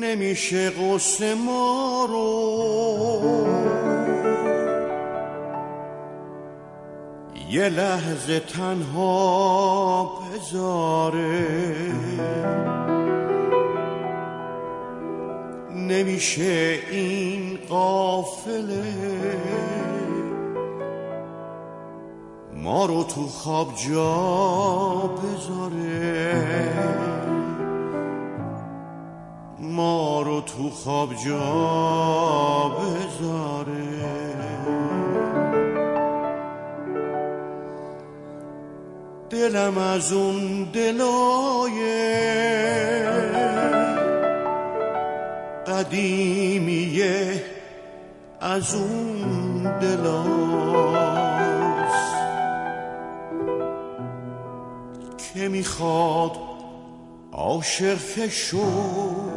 نمیشه قصه ما رو یه لحظه تنها بذاره، نمیشه این قافله ما رو تو خواب جا بذاره، ما رو تو خواب جا بذاره. دلم از اون دلای قدیمیه، از اون دلاست که میخواد عاشق شد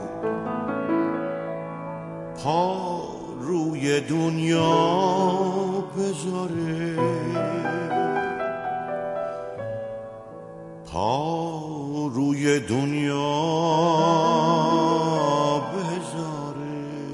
پا روی دنیا بذاره، پا روی دنیا بذاره.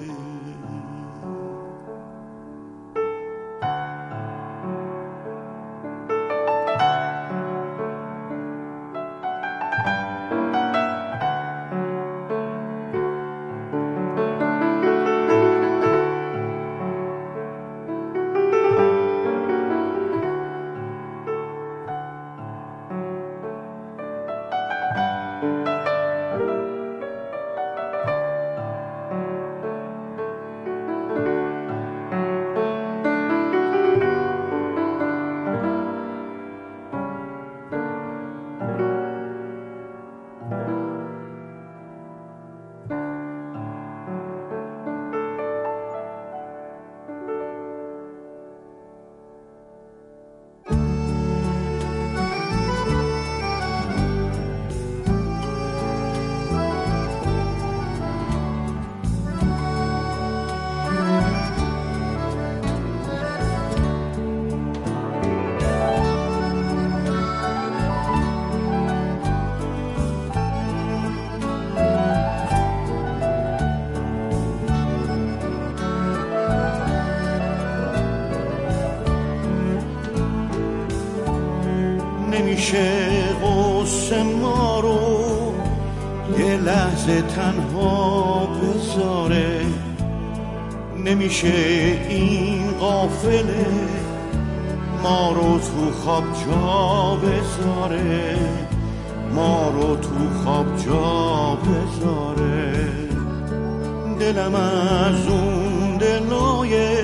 نمیشه قصه ما رو یه لحظه تنها بذاره، نمیشه این قافله ما رو تو خواب جا بذاره، ما رو تو خواب جا بذاره. دلم از اون دلای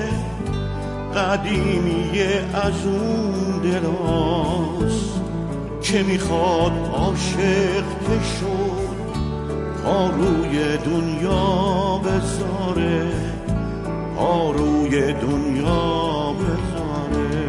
قدیمیه، از اون دلاست که میخواد عاشق که شد پا روی دنیا بذاره، پا روی دنیا بذاره.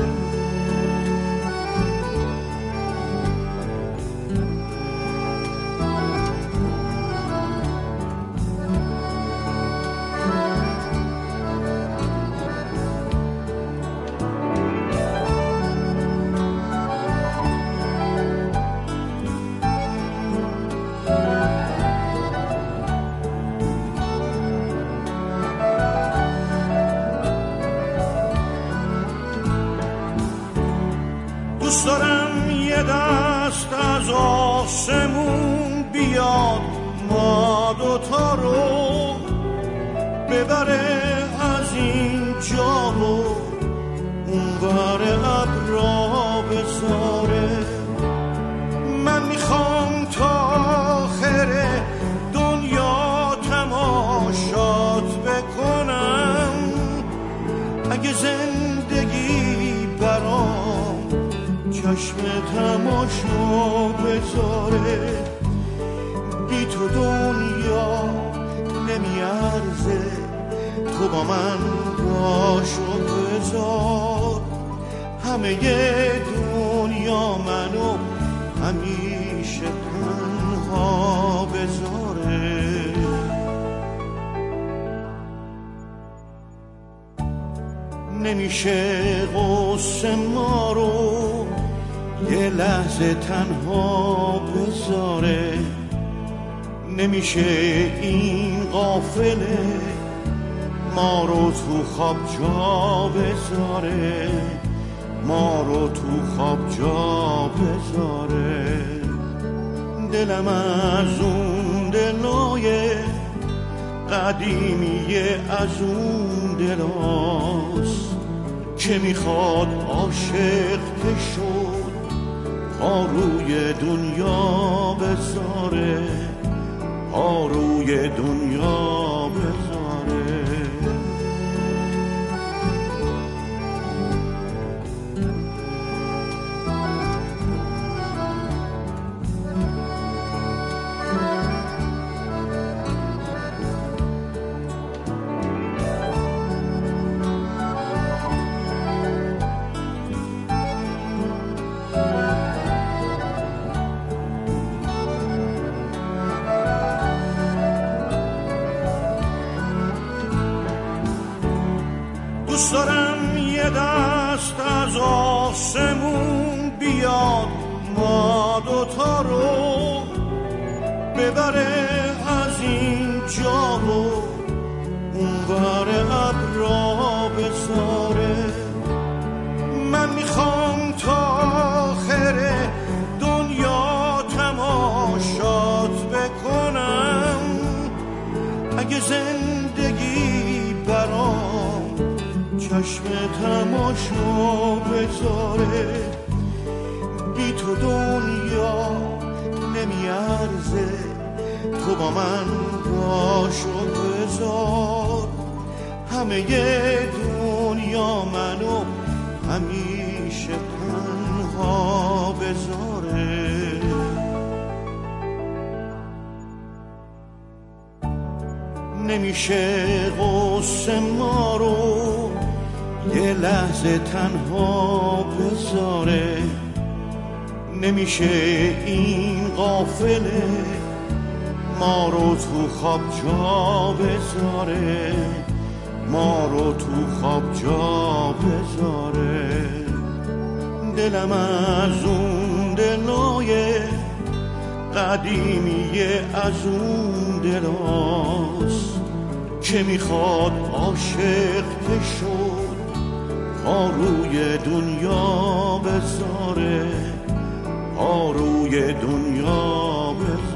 دوست دارم یه دست از آسمون بیاد ما دوتا رو ببره از این جا رو اون ور ابرا بذاره. من میخوام تا آخر دنیا تماشات بکنم، اگه زندگی برام چشم تماشا بذاره. بی تو دنیا نمیارزه، تو با من باش و بذار. همه دنیا منو همیشه تنها بذاره. نمیشه قصه ما رو یه لحظه تنها بذاره، نمیشه این قافله ما رو تو خواب جا بذاره، ما رو تو خواب جا بذاره. دلم از اون دلای قدیمیه، از اون دلاست که میخواد عاشق که شد پا روی دنیا بذاره، پا روی دنیا بذاره. دوست دارم یه دست از آسمون بیاد ما دوتا رو ببره از این جا و اونور ابرا بذاره. من میخوام تا آخر دنیا تماشات بکنم، اگه زندگی برام چشم تماشا بذاره. بی تو دنیا نمیارزه، تو با من باش و بذار. همه دنیا منو همیشه تنها بذاره. نمیشه غصه ما رو یه لحظه تنها بذاره، نمیشه این قافله ما رو تو خواب جا بذاره، ما رو تو خواب جا بذاره. دلم از اون دلای قدیمیه، از اون دلاست که میخواد عاشق که شد پا روی دنیا بذاره، پا روی دنیا بذاره.